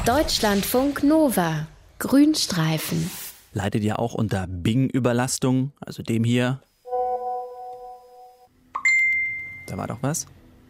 Deutschlandfunk Nova. Grünstreifen. Leidet ja auch unter Bing-Überlastung, also dem hier. Da war doch was.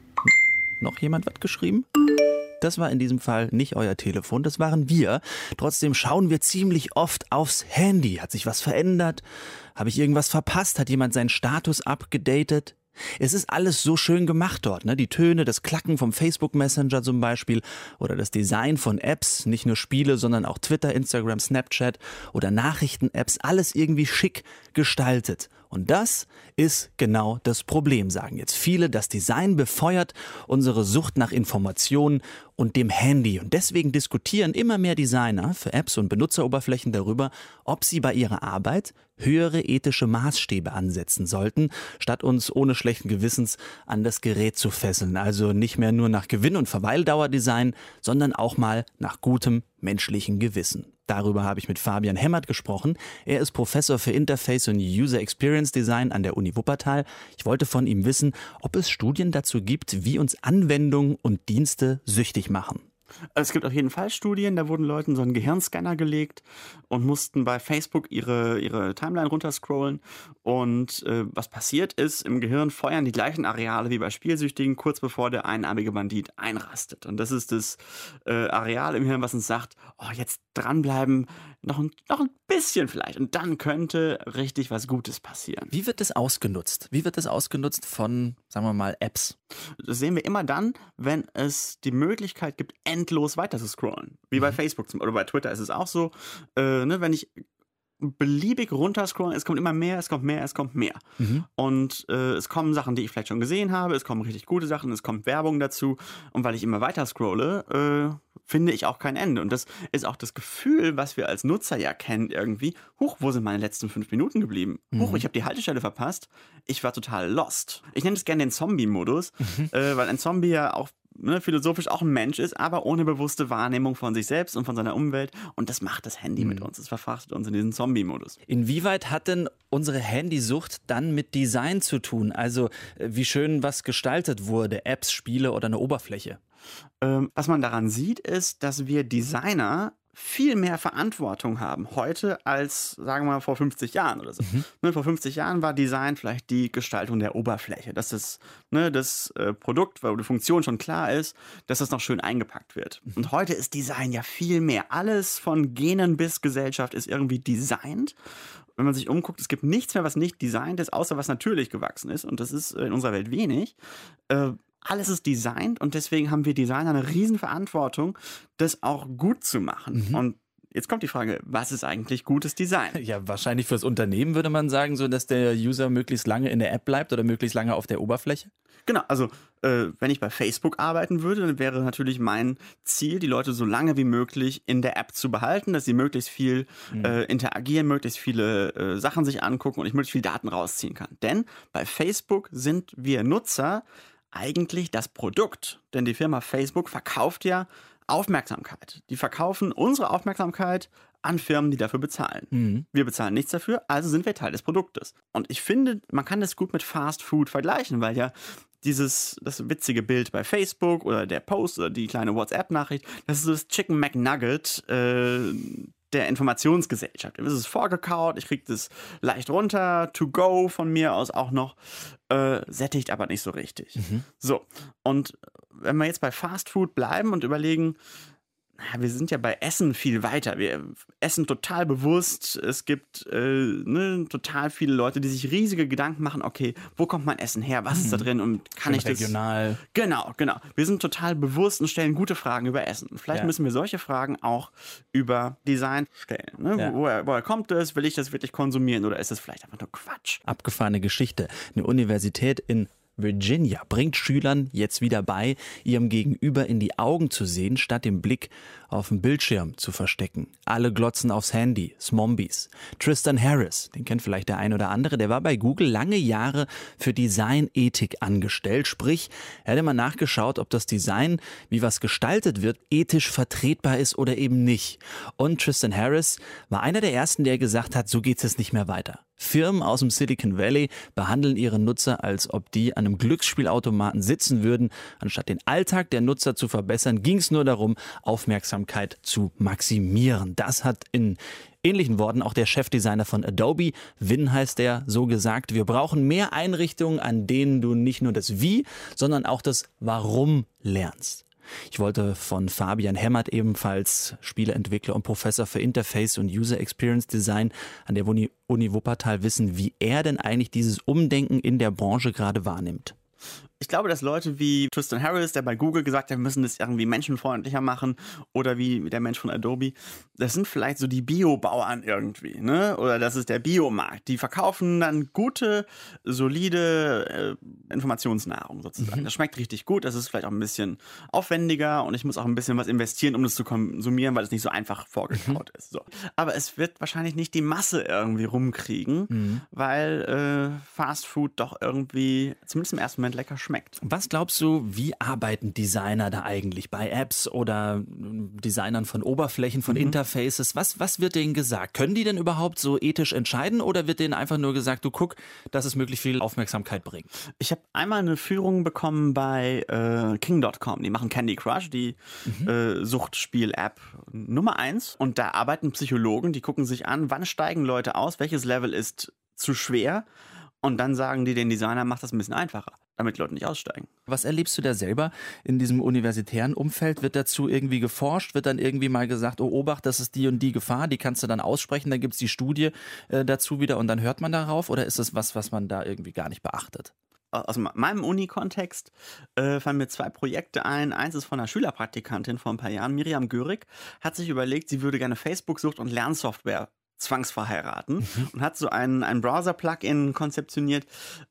Noch jemand was geschrieben? Das war in diesem Fall nicht euer Telefon, das waren wir. Trotzdem schauen wir ziemlich oft aufs Handy. Hat sich was verändert? Habe ich irgendwas verpasst? Hat jemand seinen Status abgedatet? Es ist alles so schön gemacht dort, ne? Die Töne, das Klacken vom Facebook Messenger zum Beispiel oder das Design von Apps, nicht nur Spiele, sondern auch Twitter, Instagram, Snapchat oder Nachrichten-Apps, alles irgendwie schick gestaltet. Und das ist genau das Problem, sagen jetzt viele. Das Design befeuert unsere Sucht nach Informationen und dem Handy. Und deswegen diskutieren immer mehr Designer für Apps und Benutzeroberflächen darüber, ob sie bei ihrer Arbeit höhere ethische Maßstäbe ansetzen sollten, statt uns ohne schlechten Gewissens an das Gerät zu fesseln. Also nicht mehr nur nach Gewinn- und Verweildauerdesign, sondern auch mal nach gutem menschlichen Gewissen. Darüber habe ich mit Fabian Hemmert gesprochen. Er ist Professor für Interface und User Experience Design an der Uni Wuppertal. Ich wollte von ihm wissen, ob es Studien dazu gibt, wie uns Anwendungen und Dienste süchtig machen. Es gibt auf jeden Fall Studien, da wurden Leuten so einen Gehirnscanner gelegt und mussten bei Facebook ihre Timeline runterscrollen. Und was passiert ist, im Gehirn feuern die gleichen Areale wie bei Spielsüchtigen, kurz bevor der einarmige Bandit einrastet. Und das ist das Areal im Hirn, was uns sagt, oh, jetzt dranbleiben, noch ein bisschen vielleicht. Und dann könnte richtig was Gutes passieren. Wie wird das ausgenutzt? Wie wird das ausgenutzt von, sagen wir mal, Apps? Das sehen wir immer dann, wenn es die Möglichkeit gibt, endlos weiter zu scrollen. Wie bei Facebook oder bei Twitter ist es auch so. Wenn ich beliebig runterscrollen, es kommt immer mehr, es kommt mehr, es kommt mehr. Und es kommen Sachen, die ich vielleicht schon gesehen habe, es kommen richtig gute Sachen, es kommt Werbung dazu. Und weil ich immer weiter scrolle, finde ich auch kein Ende. Und das ist auch das Gefühl, was wir als Nutzer ja kennen irgendwie. Huch, wo sind meine letzten 5 Minuten geblieben? Huch, ich habe die Haltestelle verpasst. Ich war total lost. Ich nenne das gerne den Zombie-Modus, weil ein Zombie ja auch philosophisch auch ein Mensch ist, aber ohne bewusste Wahrnehmung von sich selbst und von seiner Umwelt. Und das macht das Handy mit uns. Es verfrachtet uns in diesen Zombie-Modus. Inwieweit hat denn unsere Handysucht dann mit Design zu tun? Also wie schön was gestaltet wurde, Apps, Spiele oder eine Oberfläche? Was man daran sieht, ist, dass wir Designer viel mehr Verantwortung haben heute als, sagen wir mal, vor 50 Jahren oder so. Vor 50 Jahren war Design vielleicht die Gestaltung der Oberfläche, dass das Produkt, weil die Funktion schon klar ist, dass das noch schön eingepackt wird. Und heute ist Design ja viel mehr. Alles von Genen bis Gesellschaft ist irgendwie designt. Wenn man sich umguckt, es gibt nichts mehr, was nicht designt ist, außer was natürlich gewachsen ist. Und das ist in unserer Welt wenig. Alles ist designt und deswegen haben wir Designer eine riesen Verantwortung, das auch gut zu machen. Und jetzt kommt die Frage, was ist eigentlich gutes Design? Ja, wahrscheinlich fürs Unternehmen würde man sagen, so dass der User möglichst lange in der App bleibt oder möglichst lange auf der Oberfläche. Genau, also wenn ich bei Facebook arbeiten würde, dann wäre natürlich mein Ziel, die Leute so lange wie möglich in der App zu behalten, dass sie möglichst viel interagieren, möglichst viele Sachen sich angucken und ich möglichst viel Daten rausziehen kann. Denn bei Facebook sind wir Nutzer eigentlich das Produkt. Denn die Firma Facebook verkauft ja Aufmerksamkeit. Die verkaufen unsere Aufmerksamkeit an Firmen, die dafür bezahlen. Wir bezahlen nichts dafür, also sind wir Teil des Produktes. Und ich finde, man kann das gut mit Fast Food vergleichen, weil ja das witzige Bild bei Facebook oder der Post oder die kleine WhatsApp-Nachricht, das ist so das Chicken McNugget der Informationsgesellschaft. Es ist vorgekaut, ich kriege das leicht runter, to go von mir aus auch noch, sättigt aber nicht so richtig. So, und wenn wir jetzt bei Fast Food bleiben und überlegen, wir sind ja bei Essen viel weiter. Wir essen total bewusst. Es gibt total viele Leute, die sich riesige Gedanken machen, okay, wo kommt mein Essen her? Was ist da drin? Und kann ich das... Regional. Genau. Wir sind total bewusst und stellen gute Fragen über Essen. Vielleicht müssen wir solche Fragen auch über Design stellen. Ne? Ja. Woher kommt es? Will ich das wirklich konsumieren? Oder ist das vielleicht einfach nur Quatsch? Abgefahrene Geschichte. Eine Universität in Virginia bringt Schülern jetzt wieder bei, ihrem Gegenüber in die Augen zu sehen, statt den Blick auf den Bildschirm zu verstecken. Alle glotzen aufs Handy, Smombies. Tristan Harris, den kennt vielleicht der ein oder andere, der war bei Google lange Jahre für Designethik angestellt. Sprich, er hat immer nachgeschaut, ob das Design, wie was gestaltet wird, ethisch vertretbar ist oder eben nicht. Und Tristan Harris war einer der ersten, der gesagt hat, so geht es nicht mehr weiter. Firmen aus dem Silicon Valley behandeln ihre Nutzer, als ob die an einem Glücksspielautomaten sitzen würden. Anstatt den Alltag der Nutzer zu verbessern, ging es nur darum, Aufmerksamkeit zu maximieren. Das hat in ähnlichen Worten auch der Chefdesigner von Adobe, Vin heißt der, so gesagt: Wir brauchen mehr Einrichtungen, an denen du nicht nur das Wie, sondern auch das Warum lernst. Ich wollte von Fabian Hemmert, ebenfalls Spieleentwickler und Professor für Interface und User Experience Design an der Uni Wuppertal, wissen, wie er denn eigentlich dieses Umdenken in der Branche gerade wahrnimmt. Ich glaube, dass Leute wie Tristan Harris, der bei Google gesagt hat, wir müssen das irgendwie menschenfreundlicher machen, oder wie der Mensch von Adobe, das sind vielleicht so die Biobauern irgendwie, ne? Oder das ist der Biomarkt. Die verkaufen dann gute, solide Informationsnahrung sozusagen. Das schmeckt richtig gut, das ist vielleicht auch ein bisschen aufwendiger und ich muss auch ein bisschen was investieren, um das zu konsumieren, weil es nicht so einfach vorgekaut ist. So. Aber es wird wahrscheinlich nicht die Masse irgendwie rumkriegen, weil Fast Food doch irgendwie zumindest im ersten Moment lecker schmeckt. Was glaubst du, wie arbeiten Designer da eigentlich bei Apps oder Designern von Oberflächen, von Interfaces? Was wird denen gesagt? Können die denn überhaupt so ethisch entscheiden oder wird denen einfach nur gesagt, du guck, dass es möglichst viel Aufmerksamkeit bringt? Ich habe einmal eine Führung bekommen bei King.com. Die machen Candy Crush, die Suchtspiel-App Nummer 1. Und da arbeiten Psychologen, die gucken sich an, wann steigen Leute aus, welches Level ist zu schwer. Und dann sagen die den Designer, mach das ein bisschen einfacher, damit die Leute nicht aussteigen. Was erlebst du da selber in diesem universitären Umfeld? Wird dazu irgendwie geforscht? Wird dann irgendwie mal gesagt, oh Obacht, das ist die und die Gefahr, die kannst du dann aussprechen, dann gibt es die Studie dazu wieder und dann hört man darauf? Oder ist das was man da irgendwie gar nicht beachtet? Aus meinem Uni-Kontext fallen mir 2 Projekte ein. Eins ist von einer Schülerpraktikantin vor ein paar Jahren, Miriam Görig, hat sich überlegt, sie würde gerne Facebook-Sucht und Lernsoftware zwangsverheiraten und hat so ein Browser-Plugin konzeptioniert,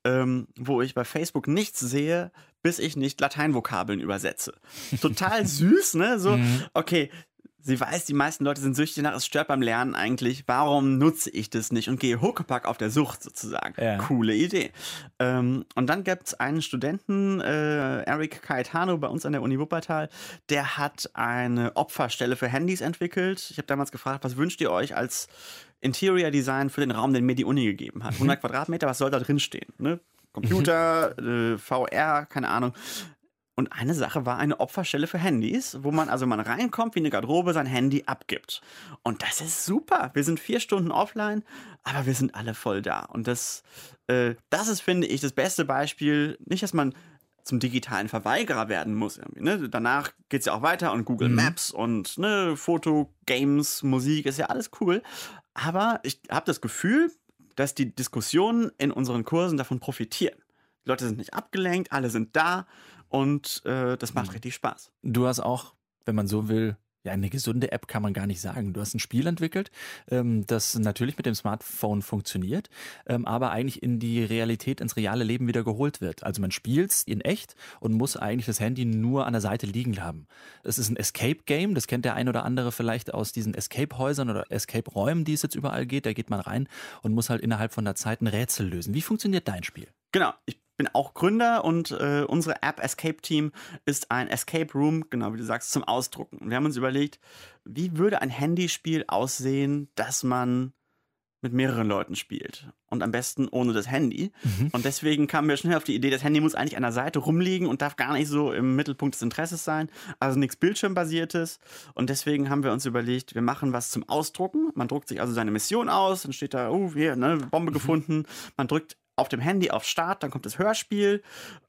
wo ich bei Facebook nichts sehe, bis ich nicht Lateinvokabeln übersetze. Total süß, ne? So, okay, sie weiß, die meisten Leute sind süchtig nach, es stört beim Lernen eigentlich. Warum nutze ich das nicht und gehe Huckepack auf der Sucht sozusagen? Ja. Coole Idee. Und dann gibt es einen Studenten, Eric Caetano, bei uns an der Uni Wuppertal, der hat eine Opferstelle für Handys entwickelt. Ich habe damals gefragt, was wünscht ihr euch als Interior Design für den Raum, den mir die Uni gegeben hat? 100 Quadratmeter, was soll da drin stehen? Ne? Computer, VR, keine Ahnung. Und eine Sache war eine Opferstelle für Handys, wo man, also man reinkommt, wie eine Garderobe, sein Handy abgibt. Und das ist super. Wir sind 4 Stunden offline, aber wir sind alle voll da. Und das ist, finde ich, das beste Beispiel. Nicht, dass man zum digitalen Verweigerer werden muss. Ne? Danach geht es ja auch weiter und Google Maps und ne, Foto, Games, Musik, ist ja alles cool. Aber ich habe das Gefühl, dass die Diskussionen in unseren Kursen davon profitieren. Die Leute sind nicht abgelenkt, alle sind da. Und das macht richtig Spaß. Du hast auch, wenn man so will, ja, eine gesunde App kann man gar nicht sagen. Du hast ein Spiel entwickelt, das natürlich mit dem Smartphone funktioniert, aber eigentlich in die Realität, ins reale Leben wieder geholt wird. Also man spielt es in echt und muss eigentlich das Handy nur an der Seite liegen haben. Es ist ein Escape-Game, das kennt der ein oder andere vielleicht aus diesen Escape-Häusern oder Escape-Räumen, die es jetzt überall geht. Da geht man rein und muss halt innerhalb von der Zeit ein Rätsel lösen. Wie funktioniert dein Spiel? Genau, ich bin auch Gründer und unsere App Escape Team ist ein Escape Room, genau wie du sagst, zum Ausdrucken. Und wir haben uns überlegt, wie würde ein Handyspiel aussehen, das man mit mehreren Leuten spielt. Und am besten ohne das Handy. Und deswegen kamen wir schnell auf die Idee, das Handy muss eigentlich an der Seite rumliegen und darf gar nicht so im Mittelpunkt des Interesses sein. Also nichts Bildschirmbasiertes. Und deswegen haben wir uns überlegt, wir machen was zum Ausdrucken. Man druckt sich also seine Mission aus, dann steht da, hier, ne, Bombe gefunden. Man drückt auf dem Handy auf Start, dann kommt das Hörspiel.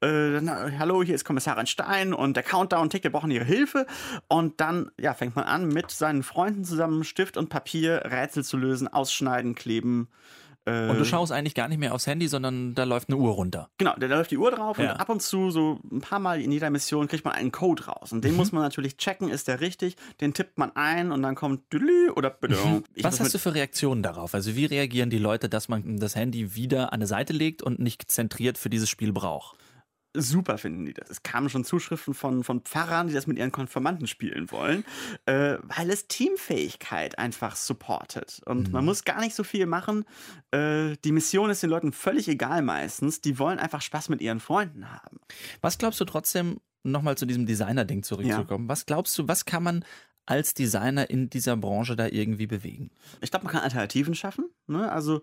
Hallo, hier ist Kommissarin Stein und der Countdown tickt, wir brauchen Ihre Hilfe. Und dann fängt man an, mit seinen Freunden zusammen Stift und Papier Rätsel zu lösen, ausschneiden, kleben. Und du schaust eigentlich gar nicht mehr aufs Handy, sondern da läuft eine Uhr runter. Genau, da läuft die Uhr drauf und ab und zu, so ein paar Mal in jeder Mission, kriegt man einen Code raus. Und den muss man natürlich checken, ist der richtig? Den tippt man ein und dann kommt Düdelü oder Was hast du für Reaktionen darauf? Also wie reagieren die Leute, dass man das Handy wieder an eine Seite legt und nicht zentriert für dieses Spiel braucht? Super finden die das. Es kamen schon Zuschriften von Pfarrern, die das mit ihren Konfirmanden spielen wollen, weil es Teamfähigkeit einfach supportet. Und man muss gar nicht so viel machen. Die Mission ist den Leuten völlig egal meistens. Die wollen einfach Spaß mit ihren Freunden haben. Was glaubst du trotzdem, nochmal zu diesem Designer-Ding zurückzukommen, was glaubst du, was kann man als Designer in dieser Branche da irgendwie bewegen? Ich glaube, man kann Alternativen schaffen. Ne? Also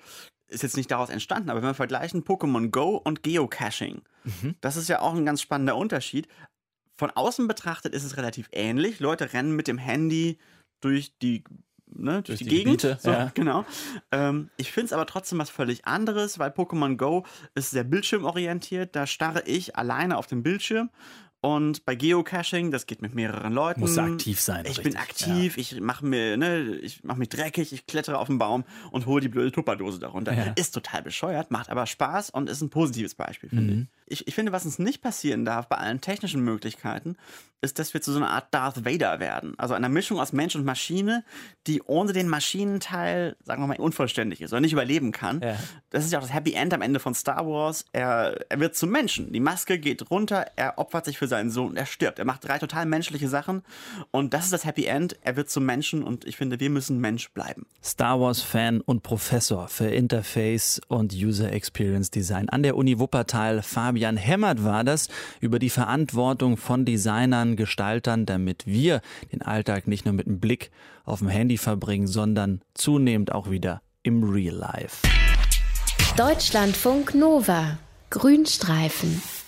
ist jetzt nicht daraus entstanden, aber wenn wir vergleichen Pokémon Go und Geocaching, das ist ja auch ein ganz spannender Unterschied. Von außen betrachtet ist es relativ ähnlich. Leute rennen mit dem Handy durch die Gegend. Gebiete, so, ja. Genau. Ich finde es aber trotzdem was völlig anderes, weil Pokémon Go ist sehr bildschirmorientiert. Da starre ich alleine auf den Bildschirm. Und bei Geocaching, das geht mit mehreren Leuten. Musst du aktiv sein. Ich richtig. bin aktiv, ich mache mich dreckig, ich klettere auf den Baum und hole die blöde Tupperdose darunter. Ja. Ist total bescheuert, macht aber Spaß und ist ein positives Beispiel, finde ich. Ich finde, was uns nicht passieren darf bei allen technischen Möglichkeiten, ist, dass wir zu so einer Art Darth Vader werden. Also einer Mischung aus Mensch und Maschine, die ohne den Maschinenteil, sagen wir mal, unvollständig ist oder nicht überleben kann. Ja. Das ist ja auch das Happy End am Ende von Star Wars. Er wird zum Menschen. Die Maske geht runter, er opfert sich für seinen Sohn, er stirbt. Er macht 3 total menschliche Sachen und das ist das Happy End. Er wird zum Menschen und ich finde, wir müssen Mensch bleiben. Star Wars-Fan und Professor für Interface und User Experience Design an der Uni Wuppertal. Fabian Hemmert war das, über die Verantwortung von Designern, Gestaltern, damit wir den Alltag nicht nur mit einem Blick auf dem Handy verbringen, sondern zunehmend auch wieder im Real Life. Deutschlandfunk Nova. Grünstreifen.